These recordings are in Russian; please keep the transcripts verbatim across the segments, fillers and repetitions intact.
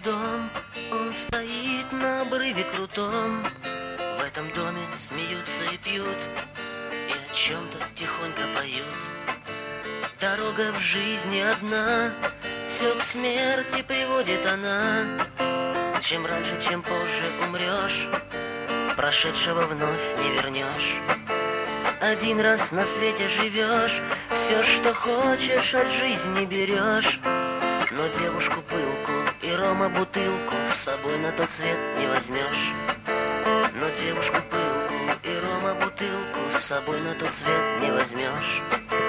дом, он стоит на обрыве крутом. В этом доме смеются и пьют, и о чем-то тихонько поют. Дорога в жизни одна, все к смерти приводит она. Чем раньше, чем позже умрешь, прошедшего вновь не вернешь. Один раз на свете живешь, все, что хочешь, от жизни берешь. Но девушку пылку и рома бутылку с собой на тот свет не возьмешь. Но девушку пылку и рома бутылку с собой на тот свет не возьмешь.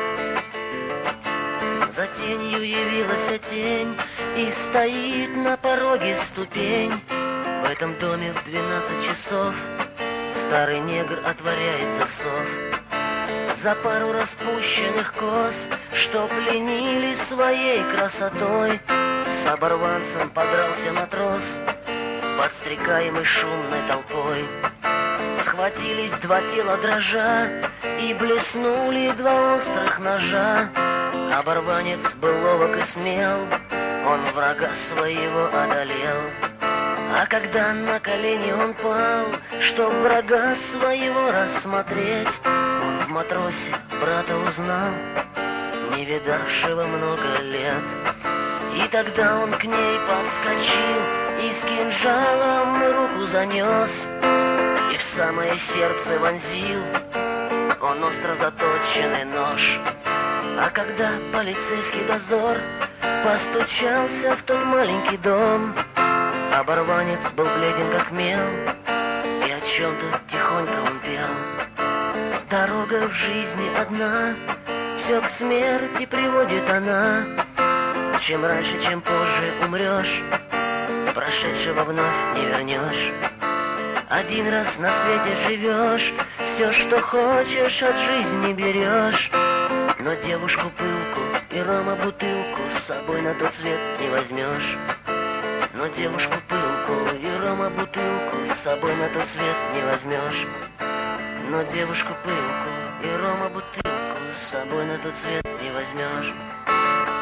За тенью явилась тень, и стоит на пороге ступень. В этом доме в двенадцать часов старый негр отворяет засов. За пару распущенных кос, что пленили своей красотой, с оборванцем подрался матрос, подстрекаемый шумной толпой. Схватились два тела дрожа, и блеснули два острых ножа. Оборванец был ловок и смел, он врага своего одолел. А когда на колени он пал, чтоб врага своего рассмотреть, он в матросе брата узнал, не видавшего много лет. И тогда он к ней подскочил и с кинжалом руку занес, и в самое сердце вонзил он остро заточенный нож. А когда полицейский дозор постучался в тот маленький дом, оборванец был бледен как мел, и о чем-то тихонько он пел. Дорога в жизни одна, все к смерти приводит она. Чем раньше, чем позже умрешь, прошедшего вновь не вернешь. Один раз на свете живешь, все, что хочешь, от жизни берешь. Но девушку пылку и рома бутылку с собой на тот свет не возьмешь. Но девушку пылку и рома бутылку с собой на тот свет не возьмешь. Но девушку пылку и рома бутылку с собой на тот свет не возьмешь.